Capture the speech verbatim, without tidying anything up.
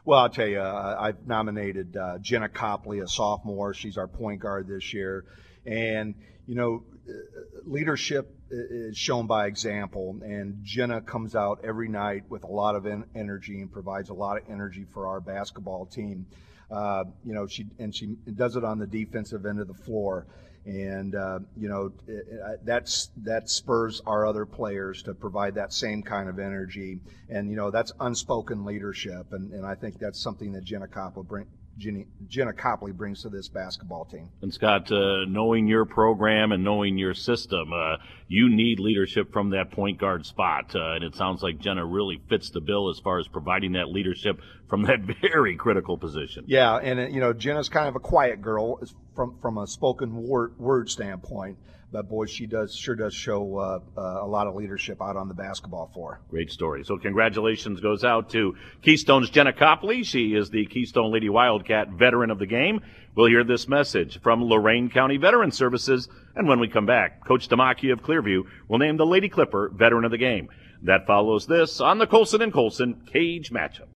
Well, I'll tell you, uh, I've nominated uh, Jenna Copley, a sophomore. She's our point guard this year. And, you know, leadership is shown by example. And Jenna comes out every night with a lot of en- energy and provides a lot of energy for our basketball team. Uh, you know, she and she does it on the defensive end of the floor. And, uh, you know, that's that spurs our other players to provide that same kind of energy. And, you know, that's unspoken leadership. And, and I think that's something that Jenna Copley, bring, Jenny, Jenna Copley brings to this basketball team. And, Scott, uh, knowing your program and knowing your system, uh, you need leadership from that point guard spot. Uh, and it sounds like Jenna really fits the bill as far as providing that leadership from that very critical position. Yeah, and, uh, you know, Jenna's kind of a quiet girl from from a spoken word, word standpoint. But, boy, she does sure does show uh, uh, a lot of leadership out on the basketball floor. Great story. So congratulations goes out to Keystone's Jenna Copley. She is the Keystone Lady Wildcat veteran of the game. We'll hear this message from Lorain County Veteran Services. And when we come back, Coach Damaki of Clearview will name the Lady Clipper veteran of the game. That follows this on the Colson and Colson Cage Matchup.